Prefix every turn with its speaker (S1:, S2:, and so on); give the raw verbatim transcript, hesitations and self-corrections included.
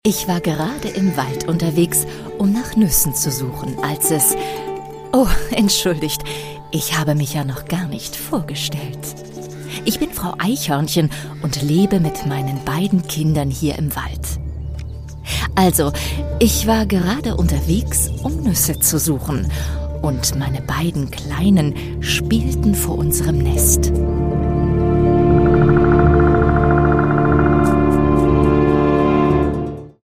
S1: Ich war gerade im Wald unterwegs, um nach Nüssen zu suchen, als es... Oh, entschuldigt, ich habe mich ja noch gar nicht vorgestellt. Ich bin Frau Eichhörnchen und lebe mit meinen beiden Kindern hier im Wald. Also, ich war gerade unterwegs, um Nüsse zu suchen, und meine beiden Kleinen spielten vor unserem Nest.